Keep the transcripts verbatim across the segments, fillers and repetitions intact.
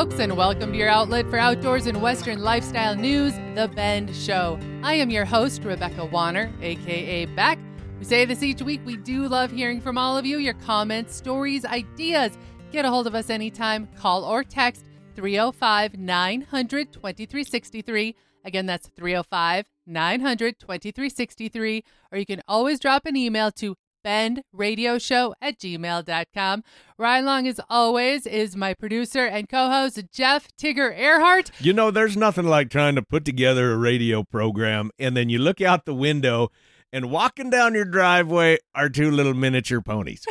folks, and welcome to your outlet for outdoors and Western lifestyle news, The Bend Show. I am your host, Rebecca Warner, a k a. Beck. We say this each week. We do love hearing from all of you, your comments, stories, ideas. Get a hold of us anytime. Call or text three oh five, nine hundred, twenty-three sixty-three. Again, that's three oh five, nine hundred, twenty-three sixty-three. Or you can always drop an email to bend radio show at gmail dot com. Right along, as always, is my producer and co-host, Jeff Tigger Earhart. You know, there's nothing like trying to put together a radio program, and then you look out the window, and walking down your driveway are two little miniature ponies.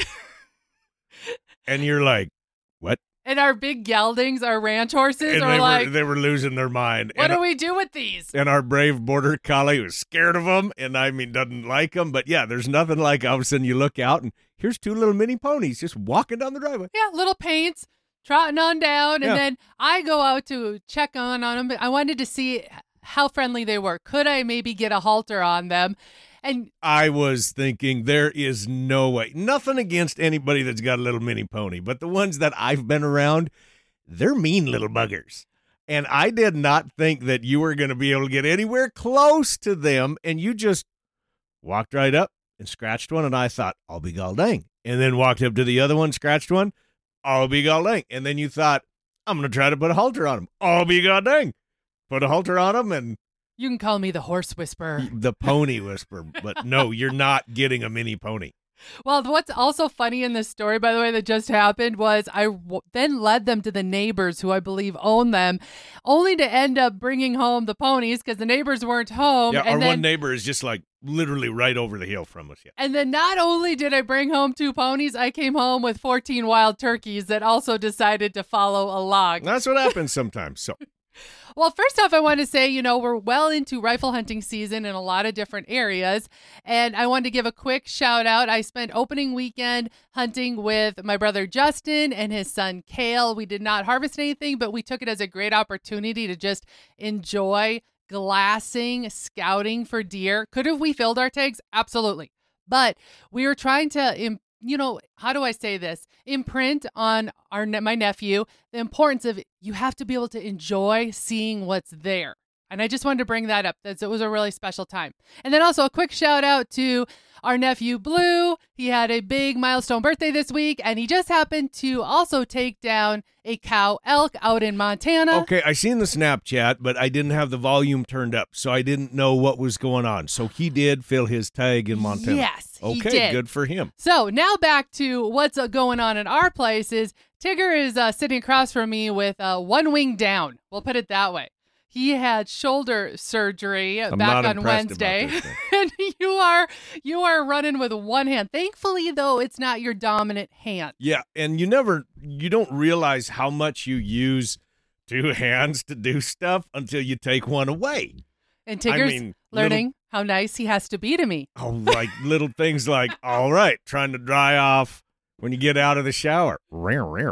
And you're like, what? And our big geldings, our ranch horses, and are they like, were, they were losing their mind. What and, do we do with these? And our brave border collie was scared of them, and I mean, doesn't like them. But yeah, there's nothing like all of a sudden you look out, and here's two little mini ponies just walking down the driveway. Yeah, little paints, trotting on down. And Yeah. then I go out to check on, on them. I wanted to see how friendly they were. Could I maybe get a halter on them? And I was thinking there is no way. Nothing against anybody that's got a little mini pony, but the ones that I've been around, they're mean little buggers. And I did not think that you were going to be able to get anywhere close to them, and you just walked right up and scratched one, and I thought, I'll be gall dang. And then walked up to the other one, scratched one, I'll be gall dang. And then you thought, I'm going to try to put a halter on him. I'll be gall dang. Put a halter on him, and you can call me the horse whisperer. the pony whisperer. But no, you're not getting a mini pony. Well, what's also funny in this story, by the way, that just happened was I w- then led them to the neighbors who I believe own them, only to end up bringing home the ponies because the neighbors weren't home. Yeah, and our then, one neighbor is just like literally right over the hill from us. Yeah. And then not only did I bring home two ponies, I came home with fourteen wild turkeys that also decided to follow along. That's what happens sometimes. So. Well, first off, I want to say, you know, we're well into rifle hunting season in a lot of different areas. And I wanted to give a quick shout out. I spent opening weekend hunting with my brother Justin and his son Kale. We did not harvest anything, but we took it as a great opportunity to just enjoy glassing, scouting for deer. Could have we filled our tags? Absolutely. But we were trying to imp- you know, how do I say this? Imprint on our my nephew the importance of you have to be able to enjoy seeing what's there. And I just wanted to bring that up. That's, it was a really special time. And then also a quick shout out to our nephew Blue. He had a big milestone birthday this week, and he just happened to also take down a cow elk out in Montana. Okay, I seen the Snapchat, but I didn't have the volume turned up, so I didn't know what was going on. So he did fill his tag in Montana. Yes, he okay, did. Good for him. So now back to what's uh, going on in our place is Tigger is uh, sitting across from me with uh, one wing down. We'll put it that way. He had shoulder surgery I'm back not on impressed Wednesday, about this, and you are you are running with one hand. Thankfully, though, it's not your dominant hand. Yeah, and you never, you don't realize how much you use two hands to do stuff until you take one away. And Tigger's I mean, learning little, how nice he has to be to me. Oh, like little things like, all right, trying to dry off when you get out of the shower. Rare, rare.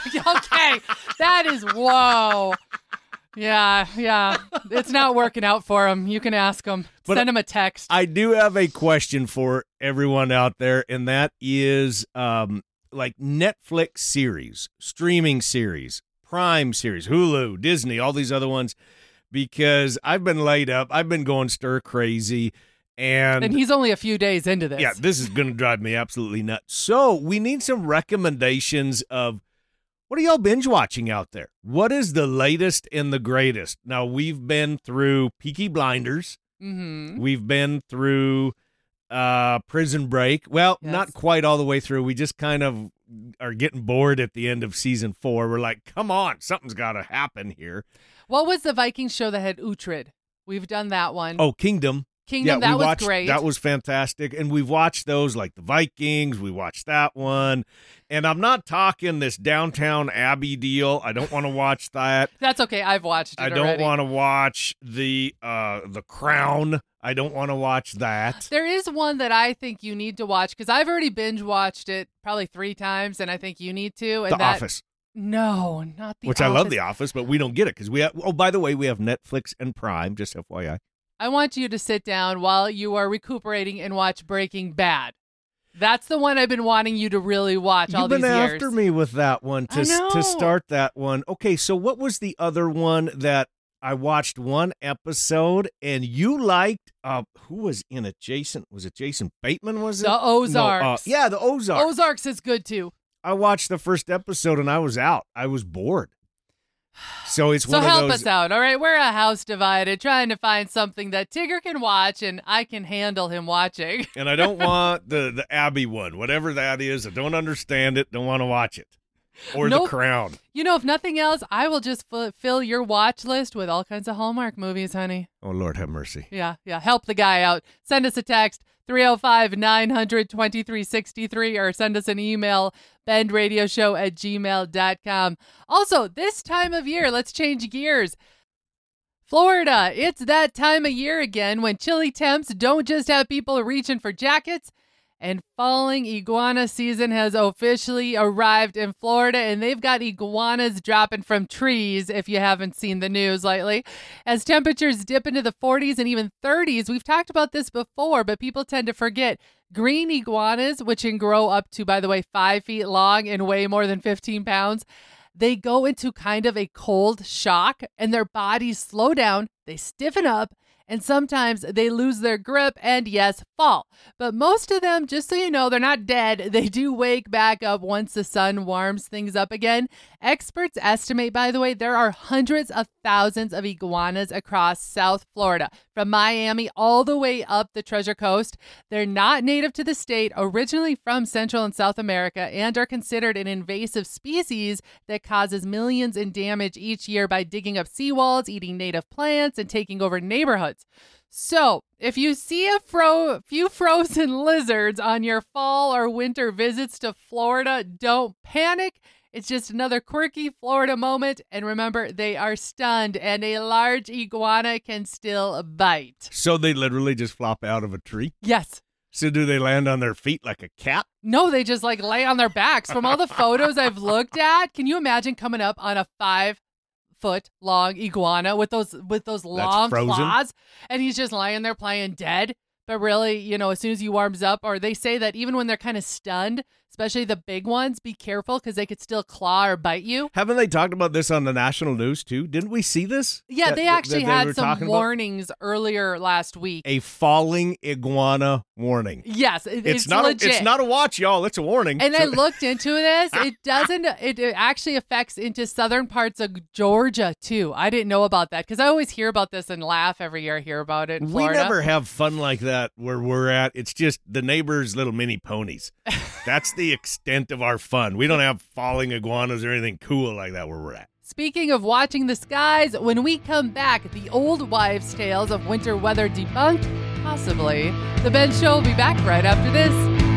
Okay, that is whoa. Yeah, yeah. It's not working out for him. You can ask him. But Send him a text. I do have a question for everyone out there, and that is um, like Netflix series, streaming series, Prime series, Hulu, Disney, all these other ones, because I've been laid up. I've been going stir crazy. And, and he's only a few days into this. Yeah, this is going to drive me absolutely nuts. So we need some recommendations of what are y'all binge watching out there? What is the latest and the greatest? Now, we've been through Peaky Blinders. Mm-hmm. We've been through uh, Prison Break. Well, Yes. not quite all the way through. We just kind of are getting bored at the end of season four. We're like, come on, something's got to happen here. What was the Vikings show that had Uhtred? We've done that one. Oh, Kingdom. Kingdom, yeah, that we was watched, great. That was fantastic. And we've watched those like the Vikings. We watched that one. And I'm not talking this Downtown Abbey deal. I don't want to watch that. That's okay. I've watched it I don't already. want to watch the uh, the Crown. I don't want to watch that. There is one that I think you need to watch because I've already binge watched it probably three times, and I think you need to. And The that, Office. No, not The Which Office. I love The Office, but we don't get it because we have, oh, by the way, we have Netflix and Prime, just F Y I. I want you to sit down while you are recuperating and watch Breaking Bad. That's the one I've been wanting you to really watch all You've these been years. after me with that one to, I know. to start that one. Okay, so what was the other one that I watched one episode and you liked? Uh, who was in it? Jason? Was it Jason Bateman? Was it? The Ozarks. No, uh, yeah, the Ozarks. Ozarks is good too. I watched the first episode and I was out. I was bored. So it's So one help of those. us out, all right? We're a house divided, trying to find something that Tigger can watch and I can handle him watching. And I don't want the the Abby one, whatever that is. I don't understand it. Don't want to watch it. Or Nope. The Crown. You know, if nothing else, I will just f- fill your watch list with all kinds of Hallmark movies, honey. Oh, Lord have mercy. Yeah, yeah. Help the guy out. Send us a text, three oh five, nine hundred, twenty-three sixty-three, or send us an email, bendradioshow at gmail dot com. Also, this time of year, let's change gears. Florida, it's that time of year again when chilly temps don't just have people reaching for jackets, and falling iguana season has officially arrived in Florida, and they've got iguanas dropping from trees if you haven't seen the news lately. As temperatures dip into the forties and even thirties, we've talked about this before, but people tend to forget. Green iguanas, which can grow up to, by the way, five feet long and weigh more than fifteen pounds, they go into kind of a cold shock and their bodies slow down, they stiffen up, and sometimes they lose their grip and, yes, fall. But most of them, just so you know, they're not dead. They do wake back up once the sun warms things up again. Experts estimate, by the way, there are hundreds of thousands of iguanas across South Florida, from Miami all the way up the Treasure Coast. They're not native to the state, originally from Central and South America, and are considered an invasive species that causes millions in damage each year by digging up seawalls, eating native plants, and taking over neighborhoods. So, if you see a fro- few frozen lizards on your fall or winter visits to Florida, don't panic. It's just another quirky Florida moment. And remember, they are stunned, and a large iguana can still bite. So they literally just flop out of a tree? Yes. So do they land on their feet like a cat? No, they just like lay on their backs. From all the photos I've looked at, can you imagine coming up on a five foot long iguana with those with those long claws, and he's just lying there playing dead? But really, you know, as soon as he warms up, or they say that even when they're kind of stunned, especially the big ones, be careful because they could still claw or bite you. Haven't they talked about this on the national news too? Didn't we see this? Yeah, that, they actually that, that had some warnings about? earlier last week. A falling iguana warning. Yes, it, it's, it's not. legit. A, it's not a watch, y'all. It's a warning. And so. I looked into this. It doesn't. It, it actually affects into southern parts of Georgia too. I didn't know about that because I always hear about this and laugh every year. I hear about it in Florida. We never have fun like that where we're at. It's just the neighbors' little mini ponies. That's the extent of our fun. We don't have falling iguanas or anything cool like that where we're at. Speaking of watching the skies, when we come back, the old wives' tales of winter weather debunked? Possibly. The Ben Show will be back right after this.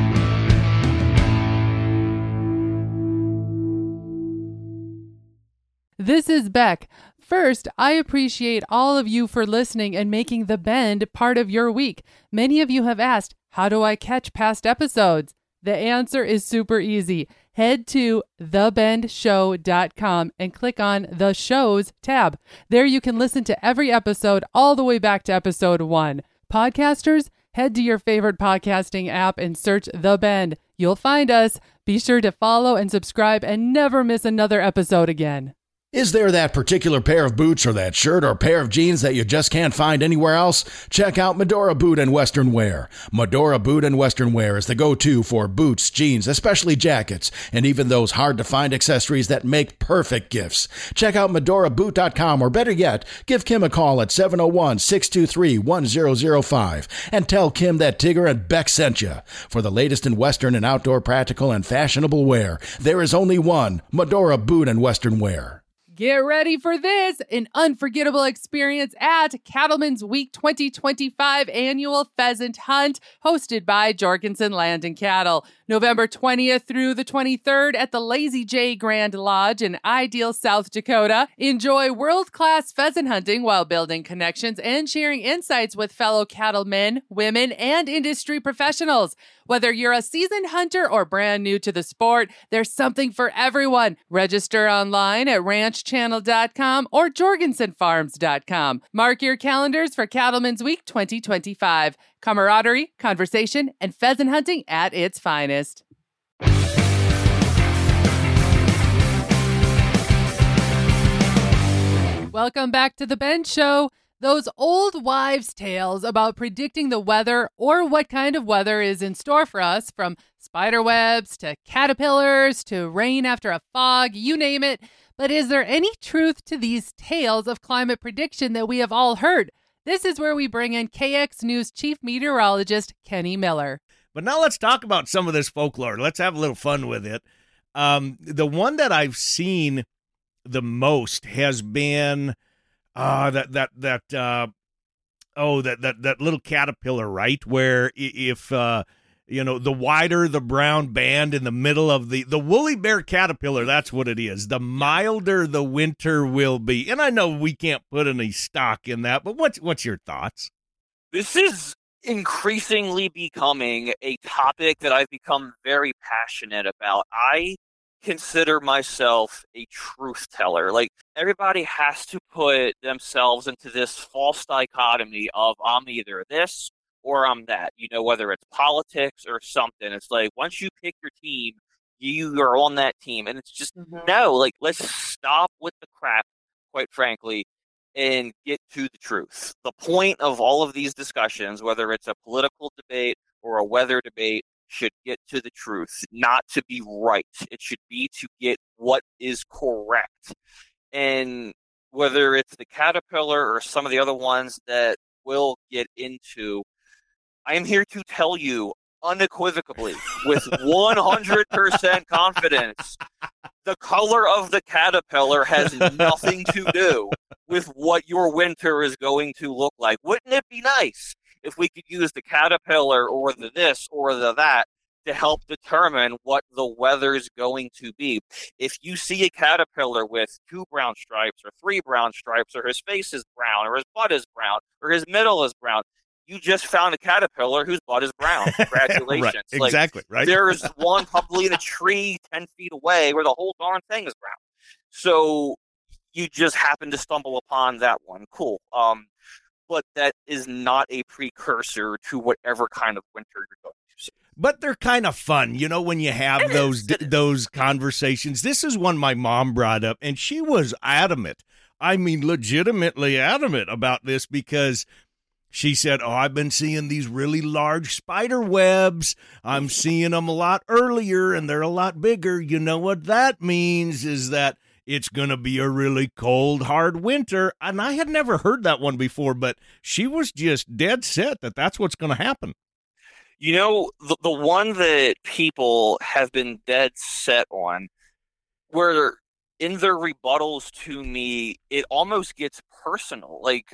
This is Beck. First, I appreciate all of you for listening and making The Bend part of your week. Many of you have asked, how do I catch past episodes? The answer is super easy. Head to the bend show dot com and click on the Shows tab. There you can listen to every episode all the way back to episode one. Podcasters, head to your favorite podcasting app and search The Bend. You'll find us. Be sure to follow and subscribe and never miss another episode again. Is there that particular pair of boots or that shirt or pair of jeans that you just can't find anywhere else? Check out Medora Boot and Western Wear. Medora Boot and Western Wear is the go-to for boots, jeans, especially jackets, and even those hard-to-find accessories that make perfect gifts. Check out medora boot dot com, or better yet, give Kim a call at seven oh one, six two three, one oh oh five and tell Kim that Tigger and Beck sent you. For the latest in Western and outdoor practical and fashionable wear, there is only one, Medora Boot and Western Wear. Get ready for this, an unforgettable experience at Cattlemen's Week twenty twenty-five annual pheasant hunt hosted by Jorgensen Land and Cattle. November twentieth through the twenty-third at the Lazy J Grand Lodge in Ideal, South Dakota. Enjoy world-class pheasant hunting while building connections and sharing insights with fellow cattlemen, women, and industry professionals. Whether you're a seasoned hunter or brand new to the sport, there's something for everyone. Register online at ranch channel dot com or jorgensen farms dot com. Mark your calendars for Cattlemen's Week twenty twenty-five. Camaraderie, conversation, and pheasant hunting at its finest. Welcome back to The Ben Show. Those old wives' tales about predicting the weather or what kind of weather is in store for us, from spider webs to caterpillars to rain after a fog, you name it. But is there any truth to these tales of climate prediction that we have all heard? This is where we bring in K X News Chief Meteorologist Kenny Miller. But now let's talk about some of this folklore. Let's have a little fun with it. Um, the one that I've seen the most has been uh, that that that uh, oh that that that little caterpillar, right? Where if uh, you know, the wider the brown band in the middle of the the woolly bear caterpillar, that's what it is. The milder the winter will be. And I know we can't put any stock in that, but what's what's your thoughts? This is increasingly becoming a topic that I've become very passionate about. I consider myself a truth teller. Like, everybody has to put themselves into this false dichotomy of I'm either this or I'm that, you know, whether it's politics or something. It's like, once you pick your team, you are on that team. And it's just, mm-hmm. no, like, let's stop with the crap, quite frankly, and get to the truth. The point of all of these discussions, whether it's a political debate or a weather debate, should get to the truth, not to be right. It should be to get what is correct. And whether it's the caterpillar or some of the other ones that we'll get into, I am here to tell you unequivocally, with one hundred percent confidence, the color of the caterpillar has nothing to do with what your winter is going to look like. Wouldn't it be nice if we could use the caterpillar or the this or the that to help determine what the weather is going to be? If you see a caterpillar with two brown stripes or three brown stripes, or his face is brown, or his butt is brown, or his middle is brown, you just found a caterpillar whose butt is brown. Congratulations. Right, exactly, like, right? There is one probably in a tree ten feet away where the whole darn thing is brown. So you just happen to stumble upon that one. Cool. Um, but that is not a precursor to whatever kind of winter you're going to see. But they're kind of fun, you know, when you have It those is, it is. those conversations. This is one my mom brought up, and she was adamant. I mean, legitimately adamant about this, because she said, oh, I've been seeing these really large spider webs. I'm seeing them a lot earlier, and they're a lot bigger. You know what that means is that it's going to be a really cold, hard winter. And I had never heard that one before, but she was just dead set that that's what's going to happen. You know, the, the one that people have been dead set on, where in their rebuttals to me, it almost gets personal, like,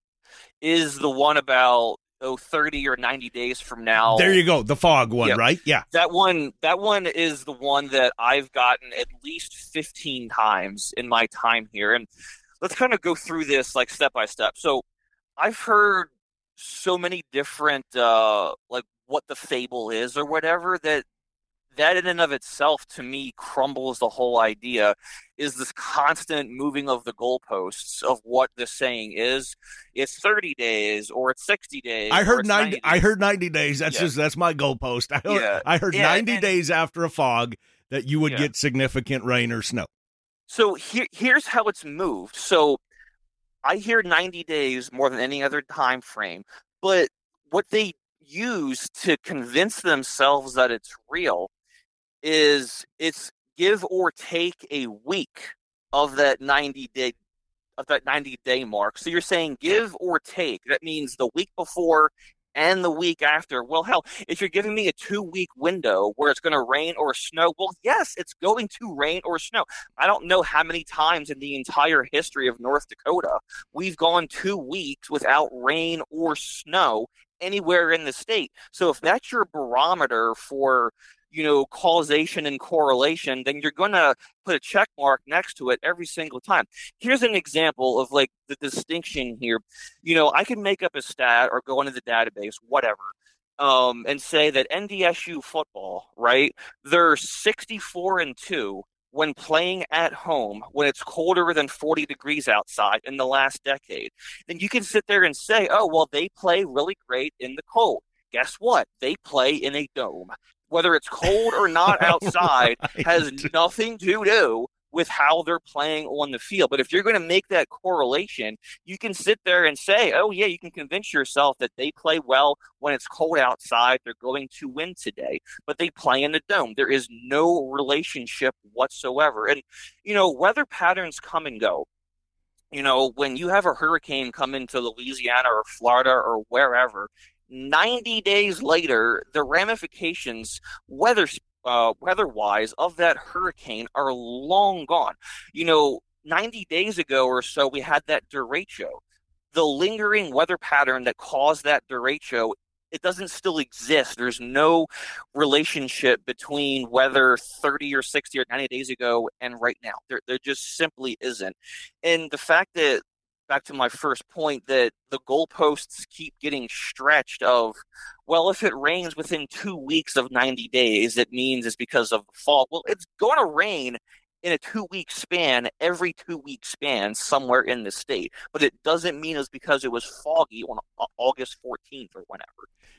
is the one about, oh, thirty or ninety days from now. There you go. The fog one, yeah. right? Yeah. That one, that one is the one that I've gotten at least fifteen times in my time here. And let's kind of go through this like step by step. So I've heard so many different, uh, like what the fable is or whatever, that that in and of itself, to me, crumbles the whole idea. Is this constant moving of the goalposts of what the saying is. It's thirty days or it's sixty days. I heard ninety. ninety. I heard ninety days. That's Yeah. just that's my goalpost. I heard, Yeah. I heard Yeah, ninety and- days after a fog that you would Yeah. get significant rain or snow. So here, here's how it's moved. So I hear ninety days more than any other time frame, but what they use to convince themselves that it's real is it's give or take a week of that ninety day of that ninety day mark. So you're saying give or take. That means the week before and the week after. Well, hell, if you're giving me a two week window where it's going to rain or snow, well, yes, it's going to rain or snow. I don't know how many times in the entire history of North Dakota we've gone two weeks without rain or snow anywhere in the state. So if that's your barometer for, you know, causation and correlation, then you're going to put a check mark next to it every single time. Here's an example of like the distinction here. You know, I can make up a stat or go into the database, whatever. um, and say that N D S U football, right? They're sixty-four and two when playing at home when it's colder than forty degrees outside in the last decade. Then you can sit there and say, oh, well, they play really great in the cold. Guess what? They play in a dome. Whether it's cold or not outside Right. has nothing to do with how they're playing on the field. But if you're going to make that correlation, you can sit there and say, oh, yeah, you can convince yourself that they play well when it's cold outside. They're going to win today, but they play in the dome. There is no relationship whatsoever. And, you know, weather patterns come and go. You know, when you have a hurricane come into Louisiana or Florida or wherever, ninety days later, the ramifications, weather uh, weather-wise, of that hurricane are long gone. You know, ninety days ago or so, we had that derecho. The lingering weather pattern that caused that derecho, it doesn't still exist. There's no relationship between weather thirty or sixty or ninety days ago and right now. There, there just simply isn't. And the fact that, back to my first point, that the goalposts keep getting stretched of, well, if it rains within two weeks of ninety days, it means it's because of the fall. Well, it's going to rain in a two-week span, every two-week span somewhere in the state. But it doesn't mean it's because it was foggy on August fourteenth or whenever.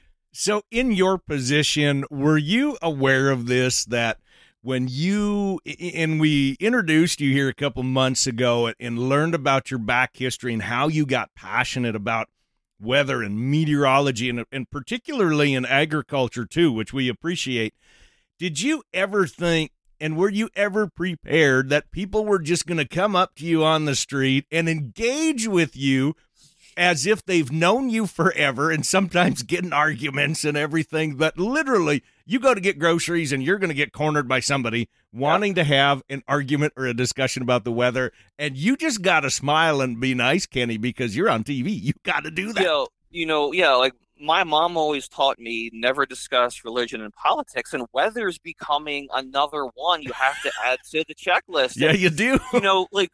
So in your position, were you aware of this, that when you, and we introduced you here a couple months ago and learned about your back history and how you got passionate about weather and meteorology, and, and particularly in agriculture too, which we appreciate, did you ever think, and were you ever prepared that people were just going to come up to you on the street and engage with you as if they've known you forever, and sometimes get in arguments and everything, but literally you go to get groceries and you're going to get cornered by somebody wanting yep. to have an argument or a discussion about the weather, and you just got to smile and be nice, Kenny, because you're on T V. You got to do that. You know, you know, yeah, like my mom always taught me never discuss religion and politics, and weather's becoming another one you have to add to the checklist. Yeah, and, you do. You know, like,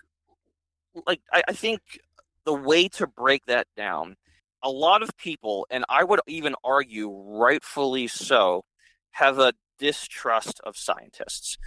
like I, I think the way to break that down, a lot of people, and I would even argue rightfully so, have a distrust of scientists.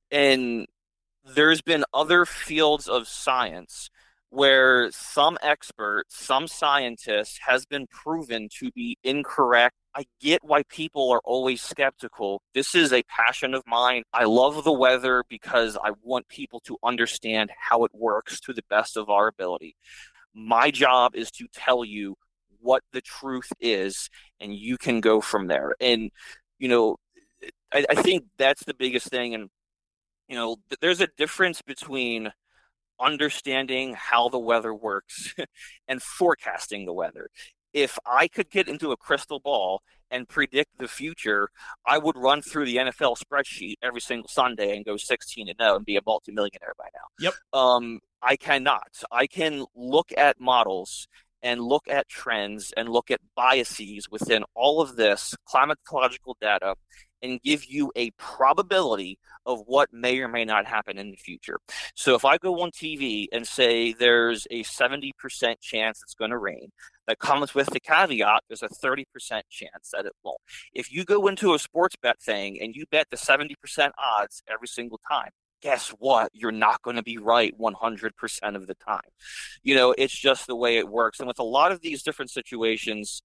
And there's been other fields of science where some expert, some scientist has been proven to be incorrect. I get why people are always skeptical. This is a passion of mine. I love the weather because I want people to understand how it works to the best of our ability. My job is to tell you what the truth is, and you can go from there. And, you know, I, I think that's the biggest thing. And, you know, th- there's a difference between understanding how the weather works and forecasting the weather. If I could get into a crystal ball and predict the future, I would run through the N F L spreadsheet every single Sunday and go sixteen and oh and be a multimillionaire by now. Yep. Um, I cannot. I can look at models and look at trends and look at biases within all of this climatological data and give you a probability of what may or may not happen in the future. So if I go on T V and say there's a seventy percent chance it's going to rain, that comes with the caveat there's a thirty percent chance that it won't. If you go into a sports bet thing and you bet the seventy percent odds every single time, guess what? You're not going to be right one hundred percent of the time. You know, it's just the way it works. And with a lot of these different situations,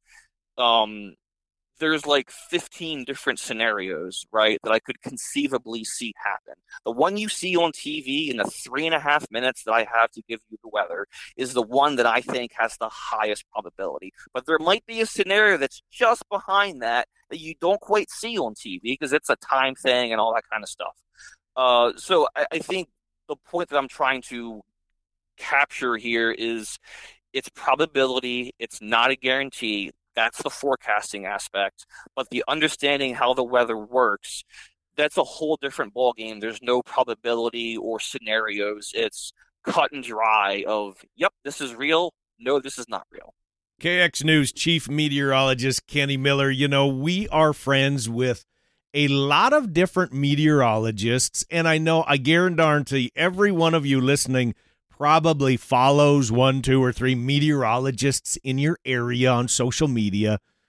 um, there's like fifteen different scenarios, right, that I could conceivably see happen. The one you see on T V in the three and a half minutes that I have to give you the weather is the one that I think has the highest probability. But there might be a scenario that's just behind that that you don't quite see on T V because it's a time thing and all that kind of stuff. Uh, so I, I think the point that I'm trying to capture here is it's probability. It's not a guarantee. That's the forecasting aspect. But the understanding how the weather works, that's a whole different ballgame. There's no probability or scenarios. It's cut and dry of, yep, this is real. No, this is not real. K X News Chief Meteorologist Kenny Miller. You know, we are friends with a lot of different meteorologists, and I know, I guarantee every one of you listening probably follows one, two, or three meteorologists in your area on social media.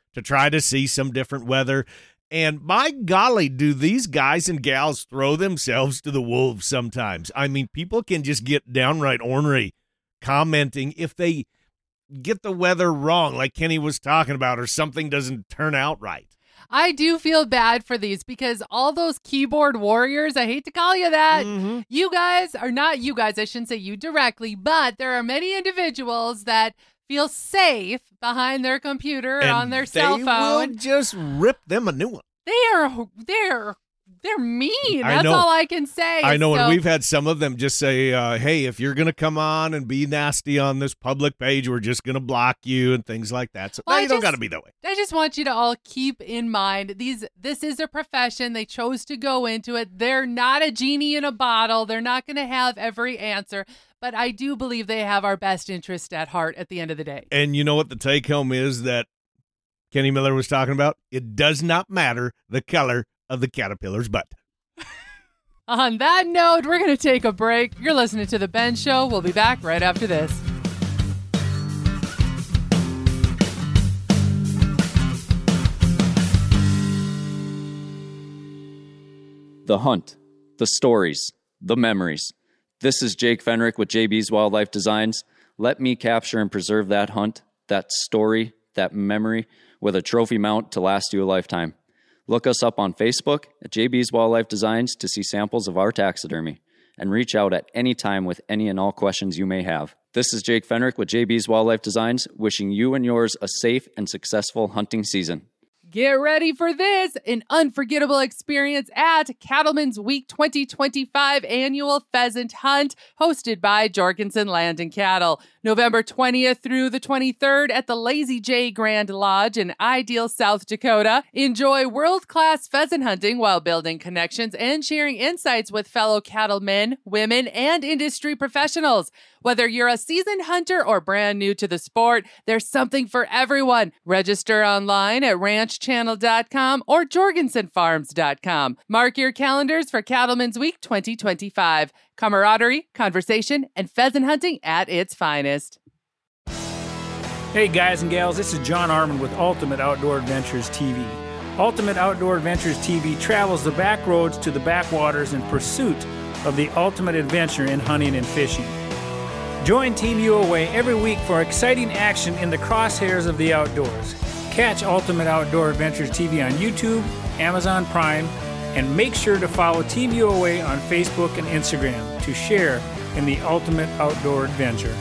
to try to see some different weather. And by golly, do these guys and gals throw themselves to the wolves sometimes. I mean, people can just get downright ornery commenting if they get the weather wrong, like Kenny was talking about, or something doesn't turn out right. I do feel bad for these because all those keyboard warriors, I hate to call you that, Mm-hmm. you guys are not you guys, I shouldn't say you directly, but there are many individuals that feel safe behind their computer or And on their cell they phone. will just rip them a new one. They are they're they're mean. I That's know. all I can say. I know, So- and we've had some of them just say, uh, hey, if you're going to come on and be nasty on this public page, we're just going to block you and things like that. So Well, no, I you don't just- got to be that way. I just want you to all keep in mind these this is a profession. They chose to go into it. They're not a genie in a bottle. They're not going to have every answer, but I do believe they have our best interest at heart at the end of the day. And you know what the take home is that Kenny Miller was talking about? It does not matter the color of the caterpillar's butt. On that note, we're going to take a break. You're listening to The Ben Show. We'll be back right after this. The hunt, the stories, the memories. This is Jake Fenrick with J B's Wildlife Designs. Let me capture and preserve that hunt, that story, that memory with a trophy mount to last you a lifetime. Look us up on Facebook at J B's Wildlife Designs to see samples of our taxidermy, and reach out at any time with any and all questions you may have. This is Jake Fenrick with J B's Wildlife Designs, wishing you and yours a safe and successful hunting season. Get ready for this, an unforgettable experience at Cattlemen's Week twenty twenty-five annual pheasant hunt hosted by Jorgensen Land and Cattle. November twentieth through the twenty-third at the Lazy J Grand Lodge in Ideal, South Dakota. Enjoy world-class pheasant hunting while building connections and sharing insights with fellow cattlemen, women, and industry professionals. Whether you're a seasoned hunter or brand new to the sport, there's something for everyone. Register online at ranch channel dot com or jorgensen farms dot com. Mark your calendars for Cattlemen's Week twenty twenty-five. Camaraderie, conversation, and pheasant hunting at its finest. Hey guys and gals, this is John Arman with Ultimate Outdoor Adventures T V. Ultimate Outdoor Adventures T V travels the back roads to the backwaters in pursuit of the ultimate adventure in hunting and fishing. Join Team U O A every week for exciting action in the crosshairs of the outdoors. Catch Ultimate Outdoor Adventures T V on YouTube, Amazon Prime, and make sure to follow Team U O A on Facebook and Instagram to share in the ultimate outdoor adventure.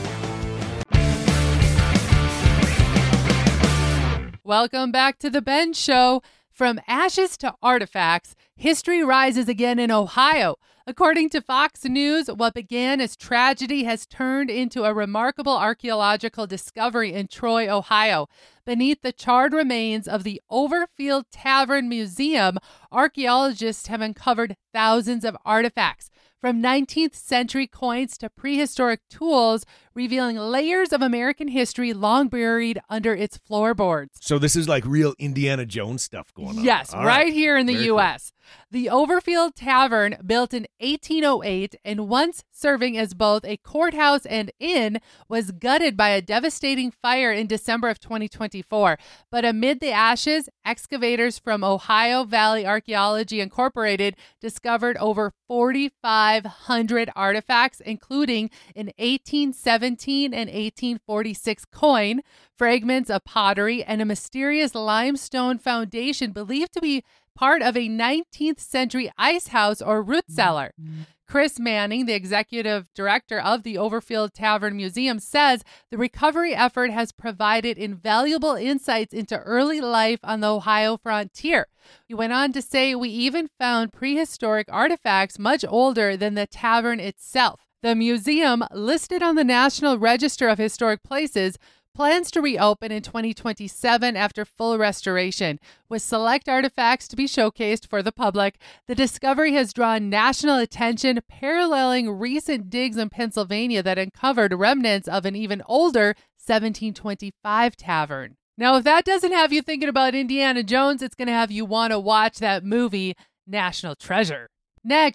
Welcome back to the Ben Show. From ashes to artifacts, history rises again in Ohio. According to Fox News, what began as tragedy has turned into a remarkable archaeological discovery in Troy, Ohio. Beneath the charred remains of the Overfield Tavern Museum, archaeologists have uncovered thousands of artifacts, from nineteenth century coins to prehistoric tools, revealing layers of American history long buried under its floorboards. So this is like real Indiana Jones stuff going on. Yes, All right here in the Very U S The Overfield Tavern, built in eighteen oh eight and once serving as both a courthouse and inn, was gutted by a devastating fire in December of twenty twenty-four. But amid the ashes, excavators from Ohio Valley Archaeology Incorporated discovered over forty-five hundred artifacts, including an eighteen seventeen and eighteen forty-six coin, fragments of pottery, and a mysterious limestone foundation believed to be part of a nineteenth century ice house or root cellar. Chris Manning, the executive director of the Overfield Tavern Museum, says the recovery effort has provided invaluable insights into early life on the Ohio frontier. He went on to say, "We even found prehistoric artifacts much older than the tavern itself." The museum, listed on the National Register of Historic Places, plans to reopen in twenty twenty-seven after full restoration, with select artifacts to be showcased for the public. The discovery has drawn national attention, paralleling recent digs in Pennsylvania that uncovered remnants of an even older seventeen twenty-five tavern. Now, if that doesn't have you thinking about Indiana Jones, it's going to have you want to watch that movie, National Treasure. Next,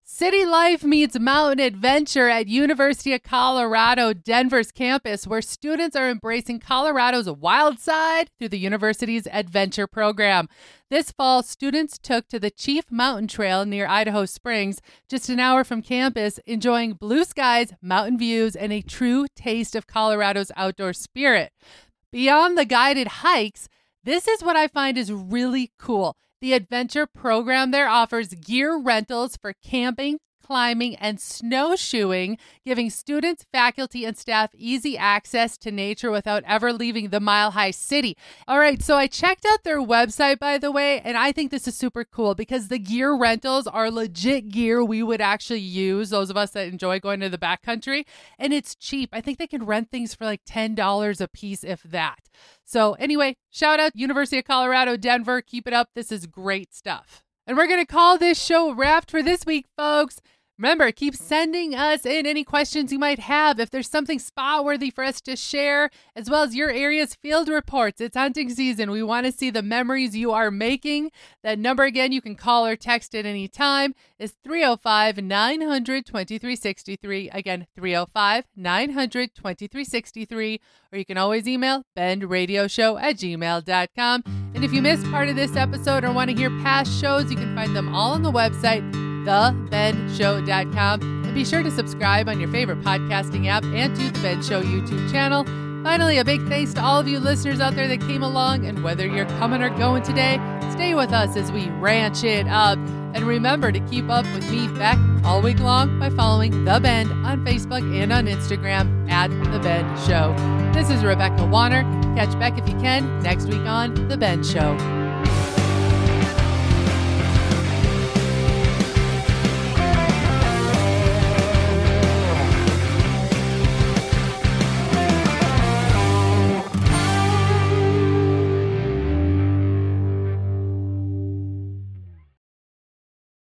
City life meets mountain adventure at University of Colorado Denver's campus, where students are embracing Colorado's wild side through the university's adventure program. This fall, students took to the Chief Mountain Trail near Idaho Springs, just an hour from campus, enjoying blue skies, mountain views, and a true taste of Colorado's outdoor spirit. Beyond the guided hikes, this is what I find is really cool. The adventure program there offers gear rentals for camping, climbing, and snowshoeing, giving students, faculty, and staff easy access to nature without ever leaving the mile-high city. All right, so I checked out their website, by the way, and I think this is super cool because the gear rentals are legit gear we would actually use, those of us that enjoy going to the backcountry, and it's cheap. I think they can rent things for like ten dollars a piece, if that. So anyway, shout out University of Colorado, Denver. Keep it up. This is great stuff. And we're going to call this show wrapped for this week, folks. Remember, keep sending us in any questions you might have. If there's something spot-worthy for us to share, as well as your area's field reports. It's hunting season. We want to see the memories you are making. That number, again, you can call or text at any time, is three oh five, nine hundred, twenty-three sixty-three. Again, three oh five, nine hundred, twenty-three sixty-three. Or you can always email bendradioshow at gmail dot com. And if you missed part of this episode or want to hear past shows, you can find them all on the website, the ben show dot com. And be sure to subscribe on your favorite podcasting app and to the Ben Show YouTube channel. Finally, a big thanks to all of you listeners out there that came along. And whether you're coming or going today, stay with us as we ranch it up. And remember to keep up with me, Beck, all week long by following The Ben on Facebook and on Instagram at The Ben Show. This is Rebecca Warner. Catch Beck if you can next week on The Ben Show.